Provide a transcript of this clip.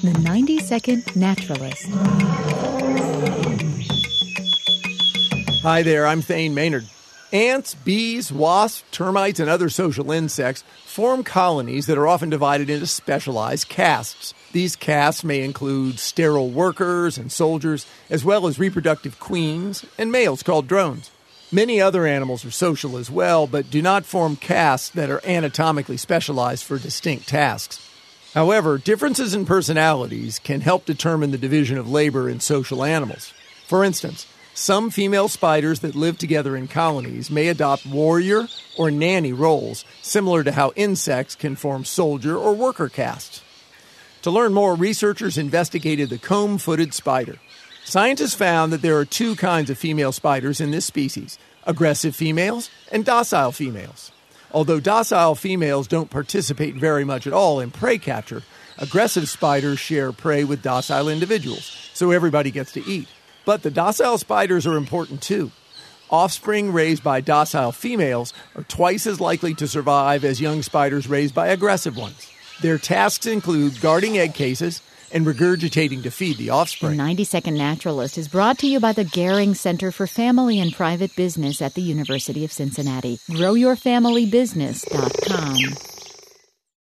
The 90-Second Naturalist. Hi there, I'm Thane Maynard. Ants, bees, wasps, termites, and other social insects form colonies that are often divided into specialized castes. These castes may include sterile workers and soldiers, as well as reproductive queens and males called drones. Many other animals are social as well, but do not form castes that are anatomically specialized for distinct tasks. However, differences in personalities can help determine the division of labor in social animals. For instance, some female spiders that live together in colonies may adopt warrior or nanny roles, similar to how insects can form soldier or worker castes. To learn more, researchers investigated the comb-footed spider. Scientists found that there are two kinds of female spiders in this species: aggressive females and docile females. Although docile females don't participate very much at all in prey capture, aggressive spiders share prey with docile individuals, so everybody gets to eat. But the docile spiders are important too. Offspring raised by docile females are twice as likely to survive as young spiders raised by aggressive ones. Their tasks include guarding egg cases and regurgitating to feed the offspring. The 90-Second Naturalist is brought to you by the Gehring Center for Family and Private Business at the University of Cincinnati. GrowYourFamilyBusiness.com.